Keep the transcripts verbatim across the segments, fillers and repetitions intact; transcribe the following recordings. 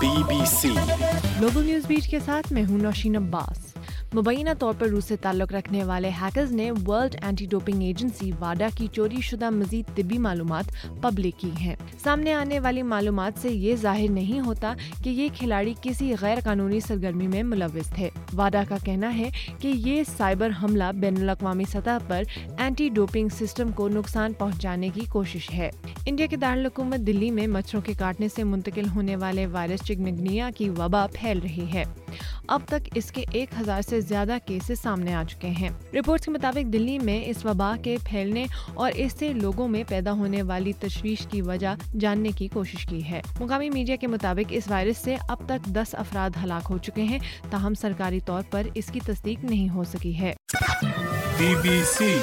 Be B C global news beat کے ساتھ میں ہوں نوشین عباس۔ مبینہ طور پر روس سے تعلق رکھنے والے ہیکرز نے ورلڈ اینٹی ڈوپنگ ایجنسی واڈا کی چوری شدہ مزید طبی معلومات پبلک کی ہیں۔ سامنے آنے والی معلومات سے یہ ظاہر نہیں ہوتا کہ یہ کھلاڑی کسی غیر قانونی سرگرمی میں ملوث تھے۔ واڈا کا کہنا ہے کہ یہ سائبر حملہ بین الاقوامی سطح پر اینٹی ڈوپنگ سسٹم کو نقصان پہنچانے کی کوشش ہے۔ انڈیا کے دارالحکومت دلی میں مچھروں کے کاٹنے سے منتقل ہونے والے وائرس چکنگونیا کی وبا پھیل رہی ہے۔ اب تک اس کے ایک ہزار سے زیادہ کیسز سامنے آ چکے ہیں۔ رپورٹس کے مطابق دلی میں اس وبا کے پھیلنے اور اس سے لوگوں میں پیدا ہونے والی تشویش کی وجہ جاننے کی کوشش کی ہے۔ مقامی میڈیا کے مطابق اس وائرس سے اب تک دس افراد ہلاک ہو چکے ہیں، تاہم سرکاری طور پر اس کی تصدیق نہیں ہو سکی ہے۔ بی بی سی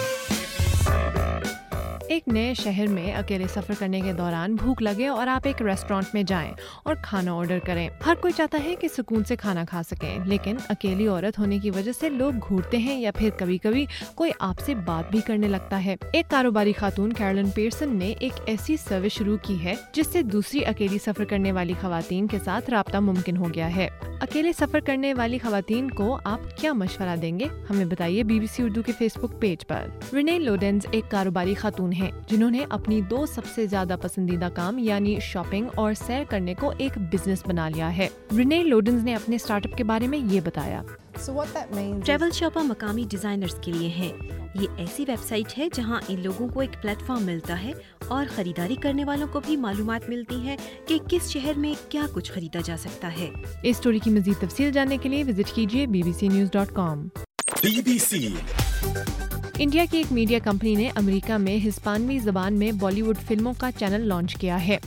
ایک نئے شہر میں اکیلے سفر کرنے کے دوران بھوک لگے اور آپ ایک ریسٹورانٹ میں جائیں اور کھانا آرڈر کریں۔ ہر کوئی چاہتا ہے کہ سکون سے کھانا کھا سکیں، لیکن اکیلی عورت ہونے کی وجہ سے لوگ گھورتے ہیں یا پھر کبھی کبھی کوئی آپ سے بات بھی کرنے لگتا ہے۔ ایک کاروباری خاتون کیرولن پیئرسن نے ایک ایسی سروس شروع کی ہے جس سے دوسری اکیلی سفر کرنے والی خواتین کے ساتھ رابطہ ممکن ہو گیا ہے۔ اکیلے سفر کرنے والی خواتین کو آپ کیا مشورہ دیں گے؟ ہمیں بتائیے بی بی سی اردو کے فیس بک پیج پر۔ رینی لوڈنز ایک کاروباری خاتون ہیں جنہوں نے اپنی دو سب سے زیادہ پسندیدہ کام یعنی شاپنگ اور سیر کرنے کو ایک بزنس بنا لیا ہے۔ رینی لوڈنز نے اپنے اسٹارٹ اپ کے بارے میں یہ بتایا۔ ٹریول شاپر مقامی ڈیزائنرز کے لیے ہے۔ یہ ایسی ویب سائٹ ہے جہاں ان لوگوں کو ایک پلیٹ فارم ملتا ہے اور خریداری کرنے والوں کو بھی معلومات ملتی ہے کہ کس شہر میں کیا کچھ خریدا جا سکتا ہے۔ اس سٹوری کی مزید تفصیل جاننے کے لیے وزٹ کیجیے B B C news dot com. B B C India کی ایک میڈیا کمپنی نے امریکہ میں ہسپانوی زبان میں بالی ووڈ فلموں کا چینل لانچ کیا ہے۔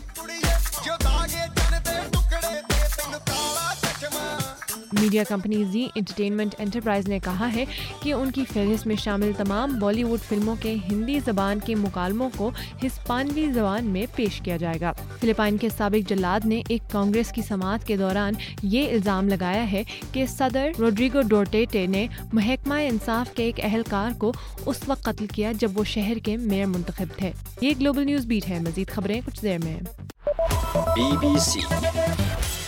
Media company Zee entertainment enterprise نے کہا ہے کہ ان کی فہرست میں شامل تمام بالی ووڈ فلموں کے ہندی زبان کے مکالموں کو ہسپانوی زبان میں پیش کیا جائے گا۔ فلپائن کے سابق جلاد نے ایک کانگریس کی سماعت کے دوران یہ الزام لگایا ہے کہ صدر روڈریگو ڈوٹرٹے نے محکمہ انصاف کے ایک اہلکار کو اس وقت قتل کیا جب وہ شہر کے میئر منتخب تھے۔ یہ گلوبل نیوز بیٹ ہے، مزید خبریں کچھ دیر میں۔ Be B C